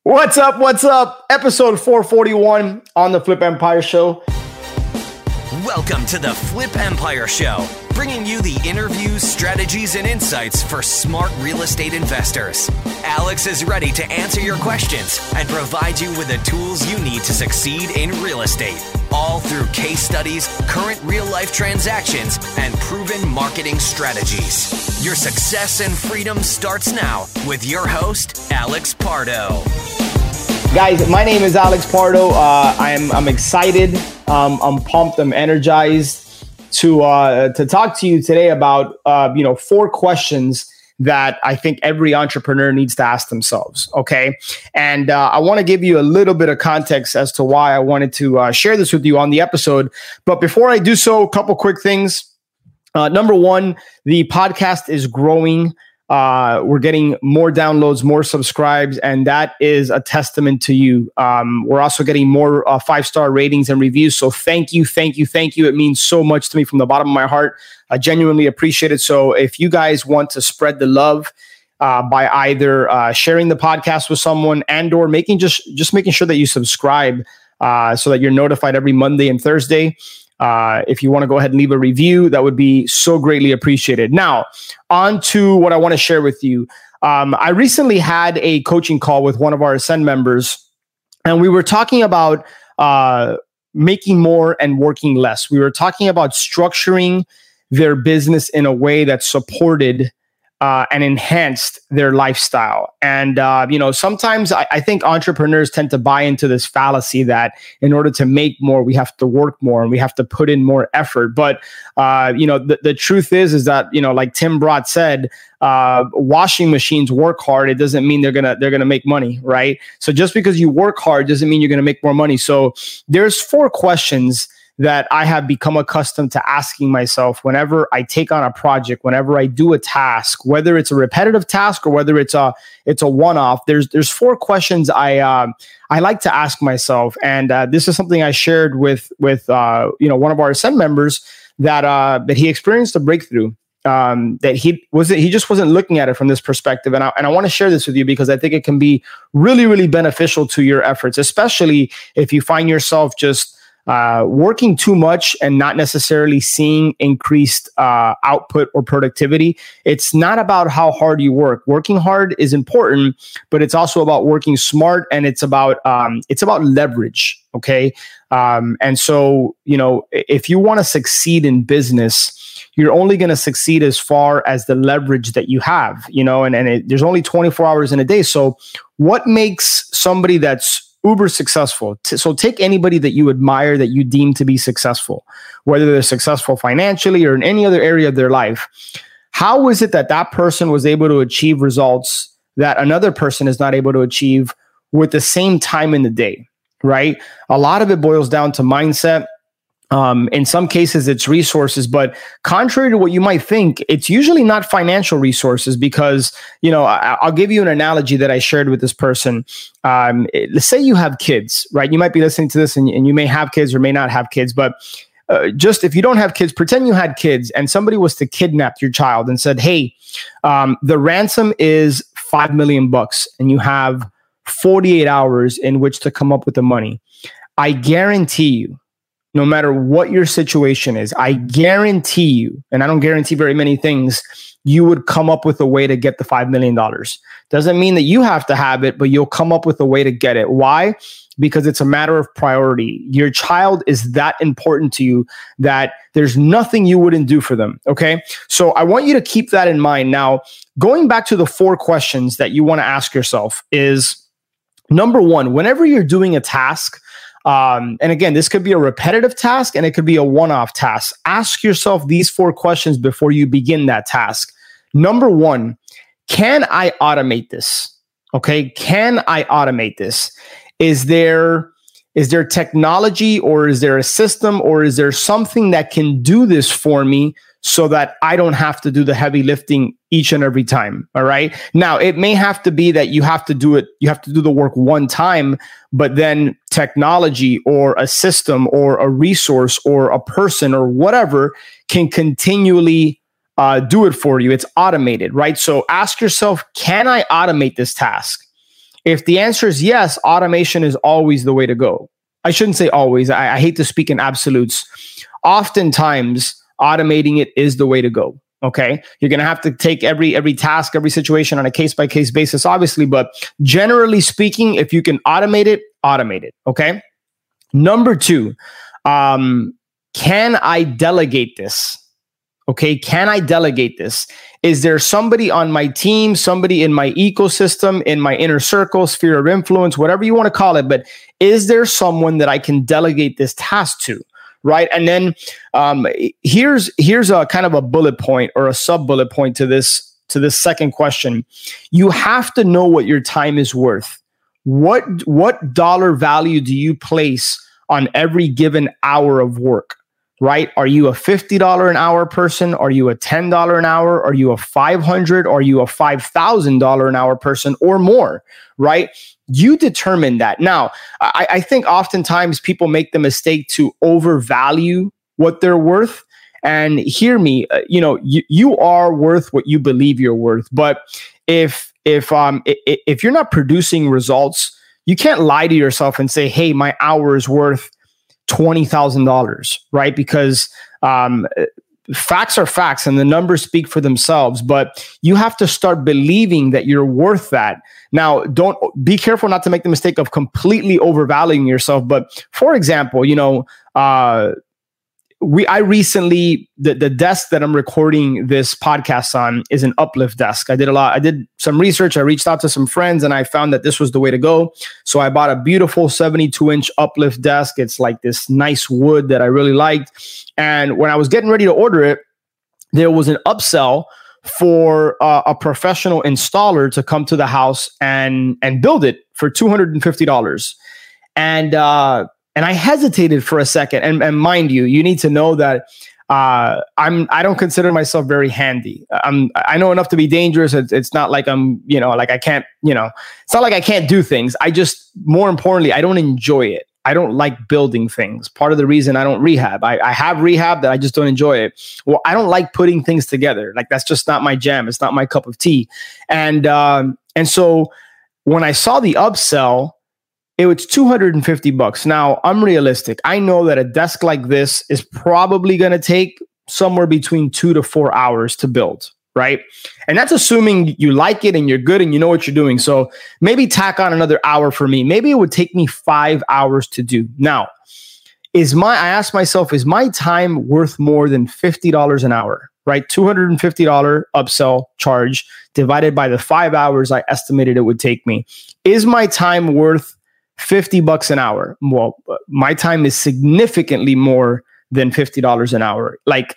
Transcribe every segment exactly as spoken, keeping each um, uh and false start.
What's up? What's up? Episode four forty-one on the Flip Empire Show. Welcome to the Flip Empire Show, bringing you the interviews, strategies, and insights for smart real estate investors. Alex is ready to answer your questions and provide you with the tools you need to succeed in real estate, all through case studies, current real-life transactions, and proven marketing strategies. Your success and freedom starts now with your host, Alex Pardo. Guys, my name is Alex Pardo. Uh, I'm I'm excited. Um, I'm pumped. I'm energized to uh, to talk to you today about uh, you know four questions that I think every entrepreneur needs to ask themselves. Okay, and uh, I want to give you a little bit of context as to why I wanted to uh, share this with you on the episode. But before I do so, a couple quick things. Uh, number one, the podcast is growing. Uh, we're getting more downloads, more subscribes, and that is a testament to you. Um, we're also getting more uh, five-star ratings and reviews. So thank you, thank you, thank you. It means so much to me from the bottom of my heart. I genuinely appreciate it. So if you guys want to spread the love uh, by either uh, sharing the podcast with someone and or making just, just making sure that you subscribe uh, so that you're notified every Monday and Thursday. Uh, if you want to go ahead and leave a review, that would be so greatly appreciated. Now, on to what I want to share with you. Um, I recently had a coaching call with one of our Ascend members, and we were talking about uh, making more and working less. We were talking about structuring their business in a way that supported Uh, and enhanced their lifestyle. And, uh, you know, sometimes I, I think entrepreneurs tend to buy into this fallacy that in order to make more, we have to work more and we have to put in more effort. But, uh, you know, the, the truth is, is that, you know, like Tim Brott said, uh, washing machines work hard. It doesn't mean they're going to, they're going to make money. Right. So just because you work hard doesn't mean you're going to make more money. So there's four questions that I have become accustomed to asking myself whenever I take on a project, whenever I do a task, whether it's a repetitive task or whether it's a it's a one-off. There's there's four questions I uh, I like to ask myself, and uh, this is something I shared with with uh, you know one of our Ascend members that uh, that he experienced a breakthrough. Um, that he wasn't he just wasn't looking at it from this perspective, and I and I want to share this with you because I think it can be really really beneficial to your efforts, especially if you find yourself just Uh, working too much and not necessarily seeing increased uh, output or productivity. It's not about how hard you work. Working hard is important, but it's also about working smart, and it's about um, it's about leverage. Okay, um, and so you know if you want to succeed in business, you're only going to succeed as far as the leverage that you have. You know, and and it, there's only twenty-four hours in a day. So what makes somebody that's uber successful? So take anybody that you admire, that you deem to be successful, whether they're successful financially or in any other area of their life. How is it that that person was able to achieve results that another person is not able to achieve with the same time in the day, right? A lot of it boils down to mindset. Um, in some cases, it's resources, but contrary to what you might think, it's usually not financial resources because, you know, I, I'll give you an analogy that I shared with this person. Um, it, let's say you have kids, right? You might be listening to this and, and you may have kids or may not have kids, but uh, just if you don't have kids, pretend you had kids and somebody was to kidnap your child and said, hey, um, the ransom is five million bucks and you have forty-eight hours in which to come up with the money. I guarantee you, no matter what your situation is, I guarantee you, and I don't guarantee very many things, you would come up with a way to get the five million dollars. Doesn't mean that you have to have it, but you'll come up with a way to get it. Why? Because it's a matter of priority. Your child is that important to you that there's nothing you wouldn't do for them. Okay. So I want you to keep that in mind. Now, going back to the four questions that you want to ask yourself is, number one, whenever you're doing a task, Um, and again, this could be a repetitive task and it could be a one-off task. Ask yourself these four questions before you begin that task. Number one, can I automate this? Okay. Can I automate this? Is there, is there technology or is there a system or is there something that can do this for me so that I don't have to do the heavy lifting each and every time? All right. Now, it may have to be that you have to do it, you have to do the work one time, but then technology or a system or a resource or a person or whatever can continually uh, do it for you. It's automated, right? So ask yourself, can I automate this task? If the answer is yes, automation is always the way to go. I shouldn't say always. I, I hate to speak in absolutes. Oftentimes, automating it is the way to go. Okay, you're going to have to take every every task, every situation on a case by case basis, obviously. But generally speaking, if you can automate it, automate it. Okay. Number two, um, can I delegate this? Okay, can I delegate this? Is there somebody on my team, somebody in my ecosystem, in my inner circle, sphere of influence, whatever you want to call it, but is there someone that I can delegate this task to, right? And then um, here's here's a kind of a bullet point or a sub bullet point to this to this second question. You have to know what your time is worth. What what dollar value do you place on every given hour of work? Right? Are you a fifty dollars an hour person? Are you a ten dollars an hour? Are you a five hundred dollars? Are you a five thousand dollars an hour person or more? Right? You determine that. Now, I, I think oftentimes people make the mistake to overvalue what they're worth. And hear me, uh, you know, you, you are worth what you believe you're worth. But if if um if, if you're not producing results, you can't lie to yourself and say, hey, my hour is worth twenty thousand dollars, right? Because um, facts are facts and the numbers speak for themselves, but you have to start believing that you're worth that. Now, don't be careful not to make the mistake of completely overvaluing yourself. But for example, you know, uh, we I recently the, the desk that I'm recording this podcast on is an Uplift desk. I did a lot. I did some research. I reached out to some friends and I found that this was the way to go. So I bought a beautiful seventy-two inch Uplift desk. It's like this nice wood that I really liked. And when I was getting ready to order it, there was an upsell for uh, a professional installer to come to the house and and build it for two hundred fifty dollars. And uh And I hesitated for a second. And, and mind you, you need to know that uh, I'm I don't consider myself very handy. I'm I know enough to be dangerous. It's, it's not like I'm, you know, like I can't, you know, it's not like I can't do things. I just, more importantly, I don't enjoy it. I don't like building things. Part of the reason I don't rehab, I, I have rehab that I just don't enjoy it. Well, I don't like putting things together. Like that's just not my jam. It's not my cup of tea. And um, and so when I saw the upsell, it was two hundred fifty bucks. Now, I'm realistic. I know that a desk like this is probably going to take somewhere between two to four hours to build, right? And that's assuming you like it and you're good and you know what you're doing. So maybe tack on another hour for me. Maybe it would take me five hours to do. Now, is my I asked myself, is my time worth more than fifty dollars an hour, right? two hundred fifty dollars upsell charge divided by the five hours I estimated it would take me. Is my time worth fifty bucks an hour? Well, my time is significantly more than fifty dollars an hour, like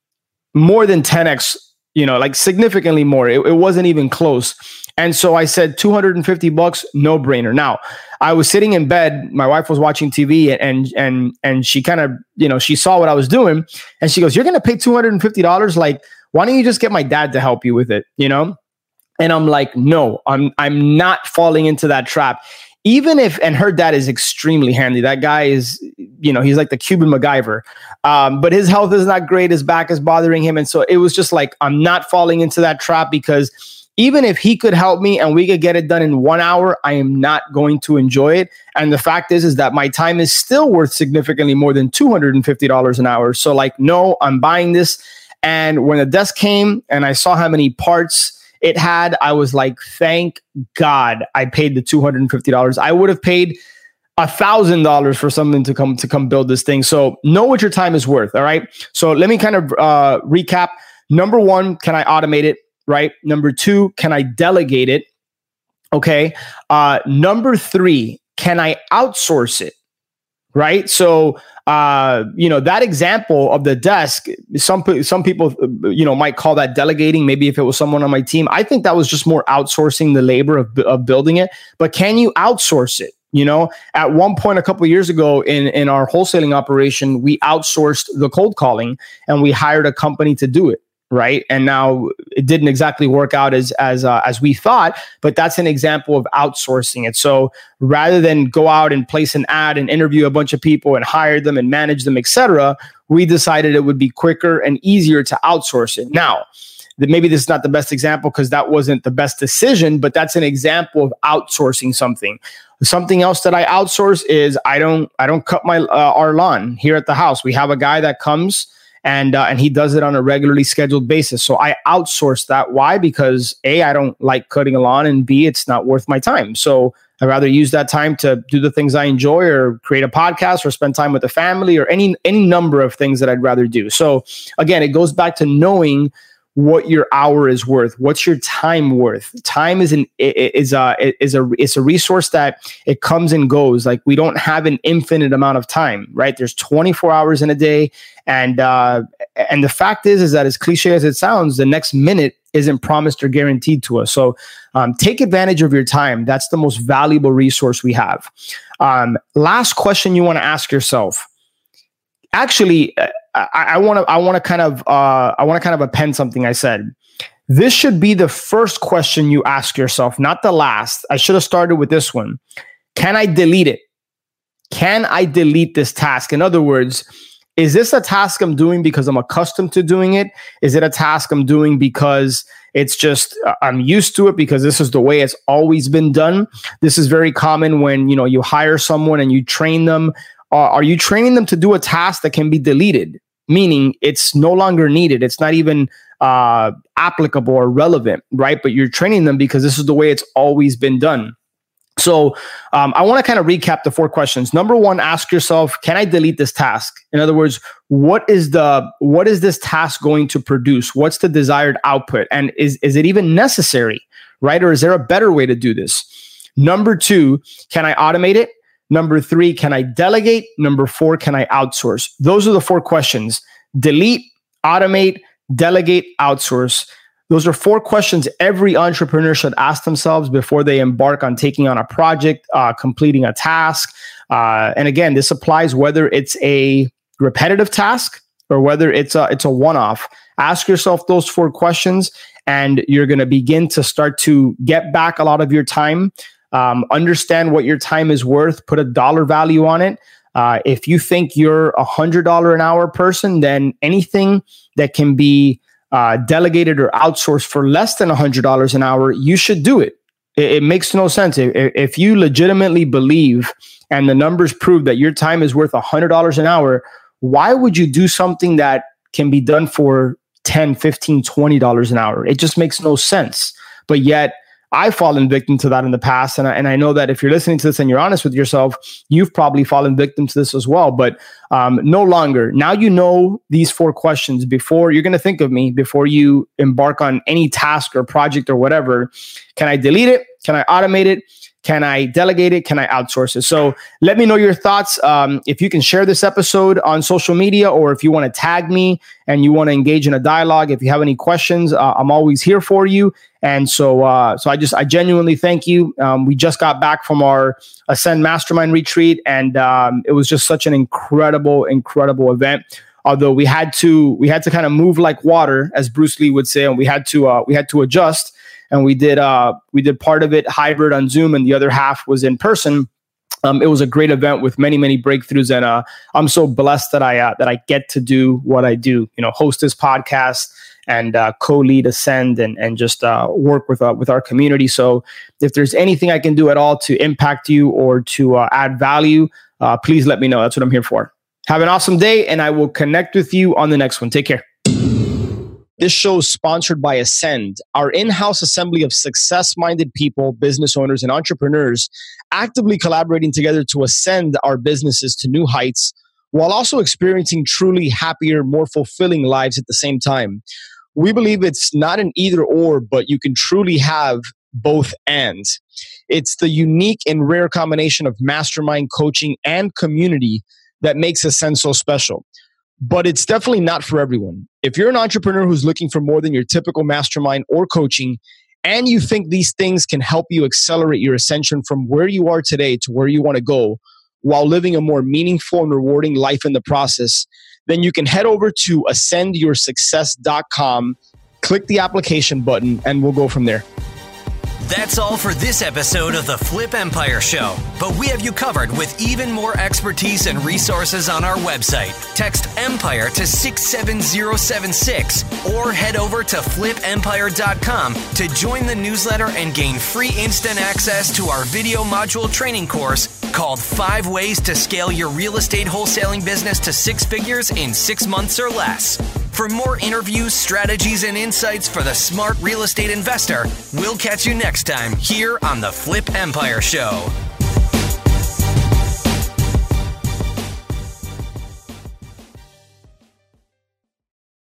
more than ten x, you know, like significantly more. It, it wasn't even close. And so I said two hundred fifty bucks, no brainer. Now I was sitting in bed. My wife was watching T V and, and, and she kind of, you know, she saw what I was doing and she goes, you're going to pay two hundred fifty dollars. Like, why don't you just get my dad to help you with it? You know? And I'm like, no, I'm, I'm not falling into that trap. Even if, and her dad is extremely handy. That guy is, you know, he's like the Cuban MacGyver. Um, but his health is not great. His back is bothering him. And so it was just like, I'm not falling into that trap because even if he could help me and we could get it done in one hour, I am not going to enjoy it. And the fact is, is that my time is still worth significantly more than two hundred fifty dollars an hour. So like, no, I'm buying this. And when the desk came and I saw how many parts it had, I was like, thank God I paid the two hundred fifty dollars. I would have paid one thousand dollars for something to come to come build this thing. So know what your time is worth, all right? So let me kind of uh, recap. Number one, can I automate it, right? Number two, can I delegate it? Okay. Uh, number three, can I outsource it? Right. So, uh, you know, that example of the desk, some, some people, you know, might call that delegating. Maybe if it was someone on my team, I think that was just more outsourcing the labor of, of building it. But can you outsource it? You know, at one point, a couple of years ago in, in our wholesaling operation, we outsourced the cold calling and we hired a company to do it. Right. And now it didn't exactly work out as as uh, as we thought, but that's an example of outsourcing it. So rather than go out and place an ad and interview a bunch of people and hire them and manage them, et cetera, we decided it would be quicker and easier to outsource it. Now, maybe this is not the best example because that wasn't the best decision, but that's an example of outsourcing something. Something else that I outsource is I don't I don't cut my uh, our lawn here at the house. We have a guy that comes and uh, and he does it on a regularly scheduled basis. So I outsource that. Why? Because A, I don't like cutting a lawn, and B, it's not worth my time. So I'd rather use that time to do the things I enjoy, or create a podcast, or spend time with the family, or any any number of things that I'd rather do. So again, it goes back to knowing what your hour is worth. What's your time worth? Time is an is a is a it's a resource that it comes and goes. Like, we don't have an infinite amount of time, right? There's twenty-four hours in a day, and uh, and the fact is is that, as cliche as it sounds, the next minute isn't promised or guaranteed to us. So um, take advantage of your time. That's the most valuable resource we have. Um, last question you want to ask yourself. Actually, I want to I want to kind of uh, I want to kind of append something I said. This should be the first question you ask yourself, not the last. I should have started with this one. Can I delete it? Can I delete this task? In other words, is this a task I'm doing because I'm accustomed to doing it? Is it a task I'm doing because it's just uh, I'm used to it, because this is the way it's always been done? This is very common when, you know, you hire someone and you train them. Uh, are you training them to do a task that can be deleted? Meaning it's no longer needed. It's not even uh, applicable or relevant, right? But you're training them because this is the way it's always been done. So um, I want to kind of recap the four questions. Number one, ask yourself, can I delete this task? In other words, what is the what is this task going to produce? What's the desired output? And is, is it even necessary, right? Or is there a better way to do this? Number two, can I automate it? Number three, can I delegate? Number four, can I outsource? Those are the four questions. Delete, automate, delegate, outsource. Those are four questions every entrepreneur should ask themselves before they embark on taking on a project, uh, completing a task. Uh, and again, this applies whether it's a repetitive task or whether it's a, it's a one-off. Ask yourself those four questions, and you're going to begin to start to get back a lot of your time. Um, understand what your time is worth. Put a dollar value on it. Uh, if you think you're a one hundred dollars an hour person, then anything that can be uh, delegated or outsourced for less than one hundred dollars an hour, you should do it. It, it makes no sense. If, if you legitimately believe and the numbers prove that your time is worth one hundred dollars an hour, why would you do something that can be done for ten dollars, fifteen dollars, twenty dollars an hour? It just makes no sense. But yet, I've fallen victim to that in the past. And I, and I know that if you're listening to this and you're honest with yourself, you've probably fallen victim to this as well. But um, no longer. Now you know these four questions before you're going to think of me, before you embark on any task or project or whatever. Can I delete it? Can I automate it? Can I delegate it? Can I outsource it? So let me know your thoughts. Um, if you can share this episode on social media, or if you want to tag me and you want to engage in a dialogue, if you have any questions, uh, I'm always here for you. And so, uh, so I just, I genuinely thank you. Um, we just got back from our Ascend Mastermind retreat, and um, it was just such an incredible, incredible event. Although we had to, we had to kind of move like water, as Bruce Lee would say, and we had to, uh, we had to adjust. And we did uh, we did part of it hybrid on Zoom, and the other half was in person. Um, it was a great event with many, many breakthroughs, and uh, I'm so blessed that I uh, that I get to do what I do. You know, host this podcast and uh, co-lead Ascend, and and just uh, work with uh, with our community. So, if there's anything I can do at all to impact you or to uh, add value, uh, please let me know. That's what I'm here for. Have an awesome day, and I will connect with you on the next one. Take care. This show is sponsored by Ascend, our in-house assembly of success-minded people, business owners, and entrepreneurs actively collaborating together to ascend our businesses to new heights while also experiencing truly happier, more fulfilling lives at the same time. We believe it's not an either or, but you can truly have both and. It's the unique and rare combination of mastermind coaching and community that makes Ascend so special. But it's definitely not for everyone. If you're an entrepreneur who's looking for more than your typical mastermind or coaching, and you think these things can help you accelerate your ascension from where you are today to where you want to go while living a more meaningful and rewarding life in the process, then you can head over to ascend your success dot com, click the application button, and we'll go from there. That's all for this episode of the Flip Empire Show, but we have you covered with even more expertise and resources on our website. Text EMPIRE to six seven zero seven six or head over to flip empire dot com to join the newsletter and gain free instant access to our video module training course called Five Ways to Scale Your Real Estate Wholesaling Business to Six Figures in Six Months or Less. For more interviews, strategies, and insights for the smart real estate investor, we'll catch you next time here on the Flip Empire Show.